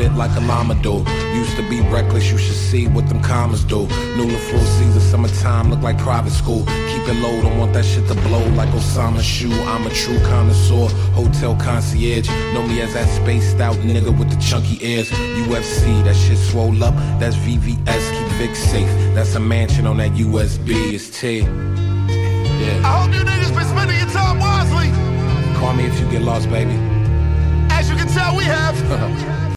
spit like a llama do. Used to be reckless, you should see what them commas do. New full season, summertime, look like private school. Keep it low, don't want that shit to blow like Osama's shoe. I'm a true connoisseur, hotel concierge. Know me as that spaced out nigga with the chunky ears. UFC, that shit swole up, that's VVS, keep Vic safe. That's a mansion on that USB, it's T. Yeah. I hope you niggas been spending your time wisely. Call me if you get lost, baby. As you can tell, we have.